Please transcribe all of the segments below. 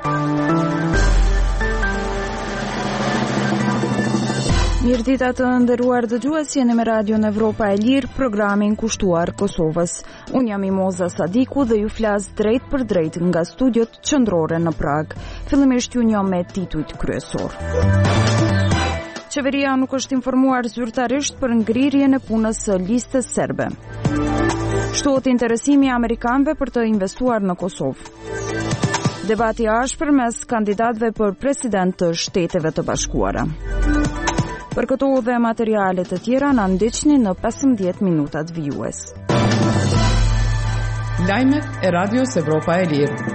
Mirëdita të nderuar dëgjues, jeni me Radion Evropa e Lirë, programin kushtuar Kosovës. Unë jam Imoza Sadiku dhe ju flas drejt për drejt nga studiot qendrore në Prag. Fillimisht ju njoh me titujt kryesor. Qeveria nuk është informuar zyrtarisht për ngrirjen e punës së listës serbe. Shtohet interesimi i amerikanëve për të investuar në Kosovë. Debati i ashpër mes kandidatëve për president të Shteteve të Bashkuara. Për këto dhe materiale të tjera na ndiqni në 15 minutat vijues. Lajmet e Radios Evropa e Lirë.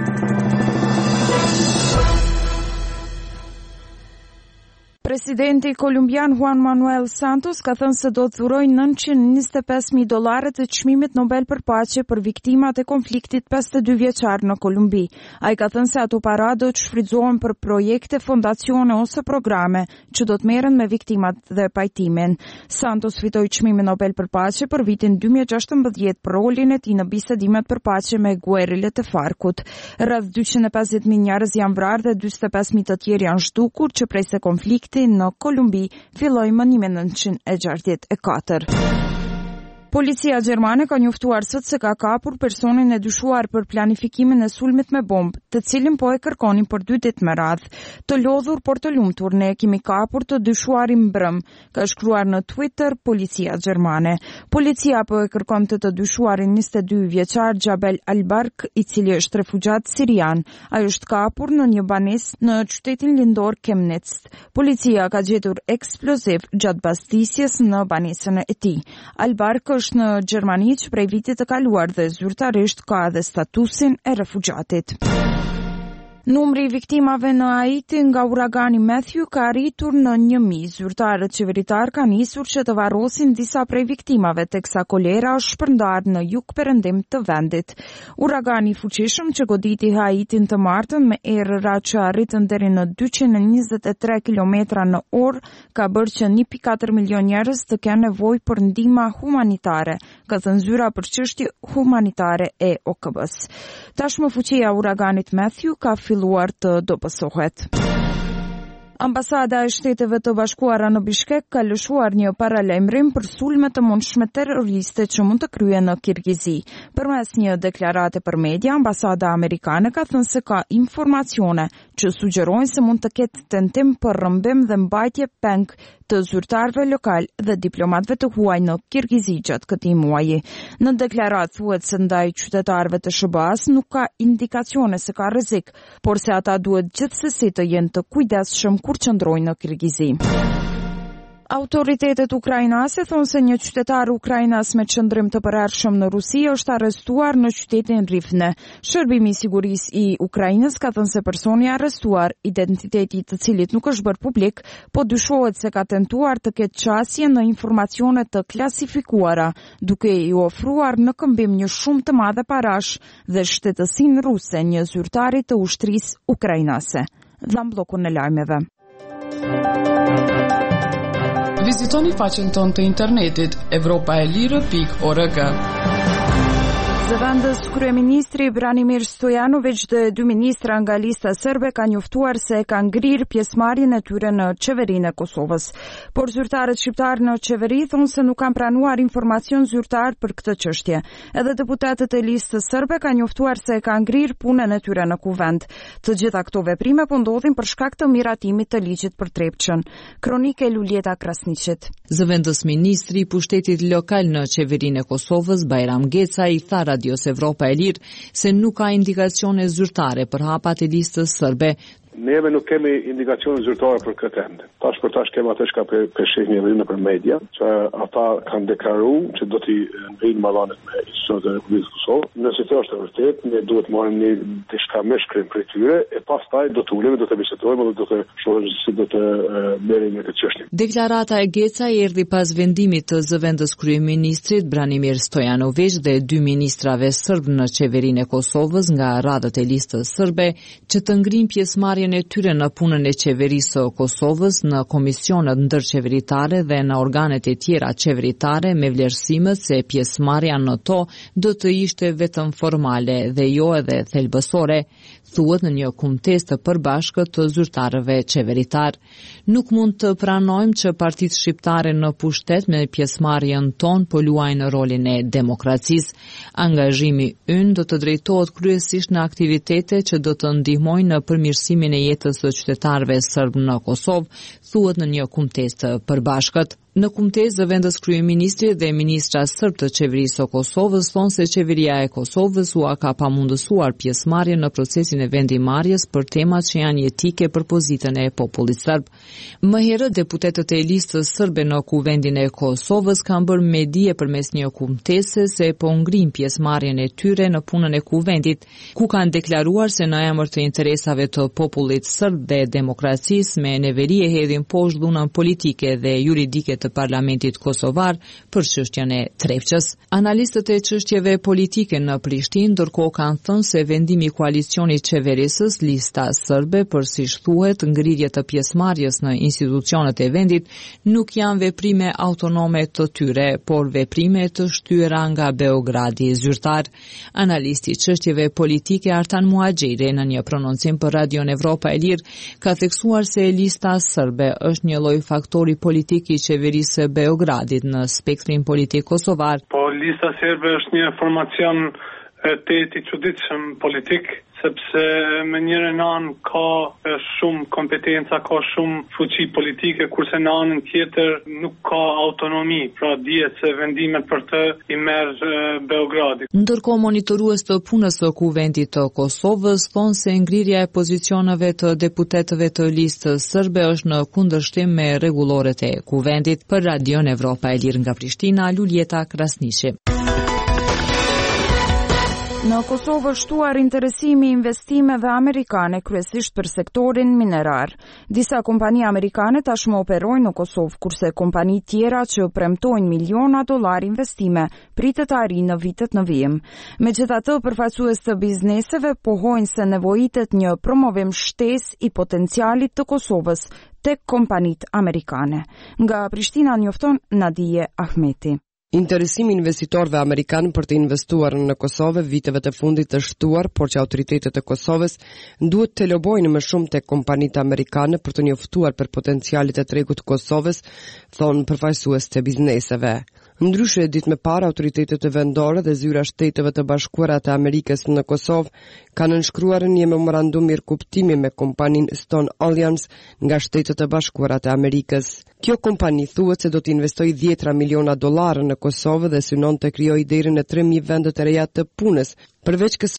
Presidenti kolumbian Juan Manuel Santos ka thënë se do të dhurojë $925,000 të çmimit Nobel për paqe për viktimat e konfliktit 52 vjeçar në Kolumbi. Ai ka thënë se ato para do të shfrytëzohen për projekte, fondacione ose programe që do të merren me viktimat dhe pajtimin. Santos fitoi çmimin Nobel për paqe për vitin 2016 për rolin e tij në bisedimet për paqe me guerrilët e Farkut. Rreth 250.000 njerëz janë vrarë dhe 45.000 të tjerë janë zhdukur që prej se konflikti në Kolumbi filloi më 1964. Policia gjermane ka njoftuar sot se ka kapur personin e dyshuar për planifikimin e sulmit me bombë, të cilin po e kërkonin për 2 ditë me radhë. Të lodhur por të lumtur, ne kemi kapur të dyshuarin mbrëm, ka shkruar në Twitter policia gjermane. Policia po e kërkon të dyshuarin 22 vjeçar Jabel Albark, i cili është refugjat sirian. Ai është kapur në një banesë në qytetin lindor Chemnitz. Policia ka gjetur eksploziv gjatë bastisjes në banesën e tij. Albark është në Gjermani që prej vitit të kaluar dhe zyrtarisht ka edhe statusin e refugjatit. Numri i viktimave në Haiti nga uragani Matthew ka arritur në 1.000. Zyrtarët qeveritar kanë nisur që të varrosin disa prej viktimave, teksa kolera është shpërndar në jug-perëndim të vendit. Uragani i fuqishëm që goditi Haitin të martën me erëra që arritën deri në 223 km/h ka bërë që 1.4 milion njerëz të kenë nevojë për ndihmë humanitare, ka thënë zyra për çështje humanitare e OKB-s. Tashmë fuqia e uraganit Matthew ka filluar të dobësohet. Ambasada e Shteteve të Bashkuara në Bishkek ka lëshuar një paralajmërim për sulme të mundshme terroriste që mund të kryhen në Kirgizi. Përmes një deklarate për media, ambasada amerikane ka thënë se ka informacione që sugjerojnë se mund të ketë tentim për rrëmbim dhe mbajtje peng të zyrtarëve lokal dhe diplomatëve të huaj në Kirgizi gjatë këtij muaji. Në deklaratë thuhet se ndaj qytetarëve të SBA-s nuk ka indikacione se ka rrezik, por se ata duhet gjithsesi të jenë të kujdesshëm kur qëndrojnë në Kirgizi. Autoritetet ukrainase thonë se një qytetar ukrainas me qëndrim të përhershëm në Rusi është arrestuar në qytetin Rivne. Shërbimi i sigurisë i Ukrainës ka thënë se personi arrestuar, identiteti i të cilit nuk është bërë publik, po dyshohet se ka tentuar të ketë qasje në informacione të klasifikuara, duke i ofruar në këmbim një shumë të madhe parash dhe shtetësinë ruse një zyrtari të ushtrisë ukrainase. Dham bllokun në lajmeve. Vizitoni faqen tonë të internetit europaelire.org. Zëvendës kryeministri Branimir Stojanović dhe 2 ministra nga lista serbe ka njoftuar se ka ngrirë pjesëmarrjen e tyre në qeverinë e Kosovës. Por zyrtarët shqiptar në qeveri thonë se nuk kanë pranuar informacion zyrtar për këtë çështje. Edhe deputetët e listës serbe kanë njoftuar se ka ngrirë punën e tyre në kuvend. Të gjitha këto veprime po ndodhin për shkak të miratimit të ligjit për Trepçën. Kronike Luljeta Krasniqit. Zëvendës ministri i pushtetit lokal në qeverinë e Kosovës Bajram Geca i tha Radios Evropa e Lirë se nuk ka indikacione zyrtare për hapat e listës serbe. Neve nuk kemi indikacione zyrtare për këtë ende. Tash për tash kemi atë që ka peshin në për media, që ata kanë deklaruar që do t'i ngrinë marrëdhëniet me institucionet e Republikës Kosovë. Nëse kjo është e vërtetë, ne duhet marrim një diçka më shkrim për tyre e pastaj do të ulemi, do të bisedojmë dhe do të shohim si do të merrem me këtë çështje. Deklarata e Geca erdhi pas vendimit të zëvendës kryeministrit Branimir Stojanović dhe 2 ministrave serb në qeverinë e Kosovës nga radhët e listës serbe që të ngrinë pjesëmarrjen pjesëmarrjen e tyre në punën e qeverisë së Kosovës, në komisionet ndërqeveritare dhe në organet e tjera qeveritare, me vlerësimet se pjesëmarrja në to do të ishte vetëm formale dhe jo edhe thelbësore, thuhet në një kumtesë të përbashkët të zyrtarëve qeveritar. Nuk mund të pranojmë që partitë shqiptare në pushtet me pjesëmarrjen tonë po luajnë rolin e demokracisë. Angazhimi ynë do të drejtohet kryesisht në aktivitete që do të ndihmojnë në përmirësimin e jetës së qytetarëve serb në Kosovë, thuhet në një kumtesë të përbashkët. Në kumtesë zëvendës kryeministri dhe ministra serb të qeverisë së Kosovës thonë se qeveria e Kosovës ka pamundësuar pjesëmarrjen në procesin e vendimarrjes për temat që janë jetike për pozitën e popullit serb. Më herët deputetët e listës serbe në kuvendin e Kosovës kanë bërë me dije përmes një kumtese se po ngrin pjesëmarrjen e tyre në punën e kuvendit, ku kanë deklaruar se në emër të interesave të popullit serb dhe demokracisë me neveri e hedhin poshtë dhunën politike dhe juridike të parlamentit kosovar për çështjen e Trepçës. Analistët e çështjeve politike në Prishtinë ndërkohë kanë thënë se vendimi i koalicionit qeverisës lista serbe për si thuhet ngrirje të pjesëmarrjes në institucionet e vendit nuk janë veprime autonome të tyre, por veprime të shtyera nga Beogradi zyrtar. Analisti i çështjeve politike Artan Muhaxhiri në një prononcim për Radion Evropa e Lirë ka theksuar se lista serbe është një lloj faktori politik i qeverisë së Beogradit në spektrin politik kosovar. Po lista serbe është një formacion i çuditshëm politik, sepse me njërin anë ka shumë kompetenca, ka shumë fuqi politike, kurse në anën tjetër nuk ka autonomi, pra dihet se vendimet për të i merr Beogradi. Ndërkohë monitorues të punës së kuvendit të Kosovës thonë se ngrirja e pozicioneve të deputetëve të listës serbe është në kundërshtim me rregulloret e kuvendit. Për Radion Evropa e Lirë nga Prishtina, Luljeta Krasniqi. Në Kosovë është shtuar interesimi i investimeve amerikane kryesisht për sektorin minerar. Disa kompani amerikane tashmë operojnë në Kosovë, kurse kompani tjera që premtojnë miliona dollar investime pritet të arrijnë në vitet në vijim. Megjithatë, përfaqësues të bizneseve pohojnë se nevojitet një promovim shtesë i potencialit të Kosovës tek kompanitë amerikane. Nga Prishtina njofton Nadije Ahmeti. Interesimi investitorëve amerikanë për të investuar në Kosovë viteve të fundit të shtuar, por që autoritetet e Kosovës duhet të lobojnë më shumë tek kompanitë amerikane për të njoftuar për potencialit e tregut të Kosovës, thonë përfaqësues të bizneseve. Ndryshe, ditë më parë, autoritetet vendore dhe zyra Shteteve të Bashkuara të Amerikës në Kosovë kanë nënshkruar një memorandum mirëkuptimi me kompaninë Stone Alliance nga Shtetet e Bashkuara të Amerikës. Kjo kompani thuhet se do të investojë $10 miliona në Kosovë dhe synon të krijojë deri në 3.000 vende të reja të punës, përveç